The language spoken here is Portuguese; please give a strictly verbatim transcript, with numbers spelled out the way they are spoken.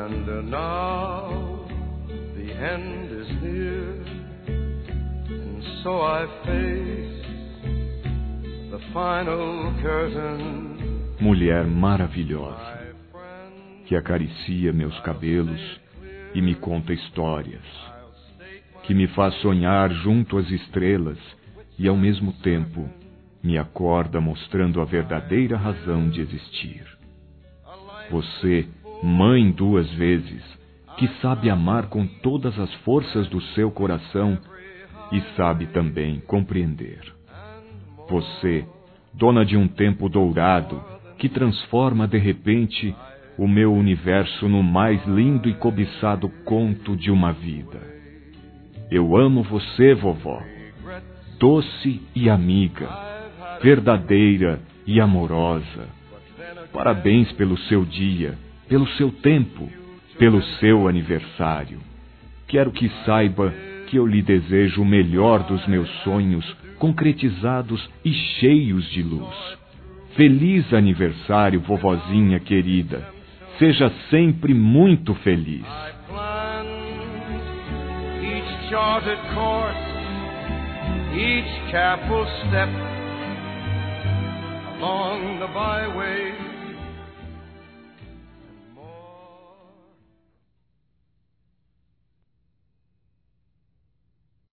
And now the end is near, and so I face the final curtain. Mulher maravilhosa, que acaricia meus cabelos e me conta histórias, que me faz sonhar junto às estrelas e ao mesmo tempo me acorda mostrando a verdadeira razão de existir. Você, mãe duas vezes, que sabe amar com todas as forças do seu coração e sabe também compreender. Você, dona de um tempo dourado, que transforma de repente o meu universo no mais lindo e cobiçado conto de uma vida. Eu amo você, vovó, doce e amiga, verdadeira e amorosa. Parabéns pelo seu dia, pelo seu tempo, pelo seu aniversário. Quero que saiba que eu lhe desejo o melhor dos meus sonhos, concretizados e cheios de luz. Feliz aniversário, vovozinha querida. Seja sempre muito feliz. Each charted course, each careful step along the byway.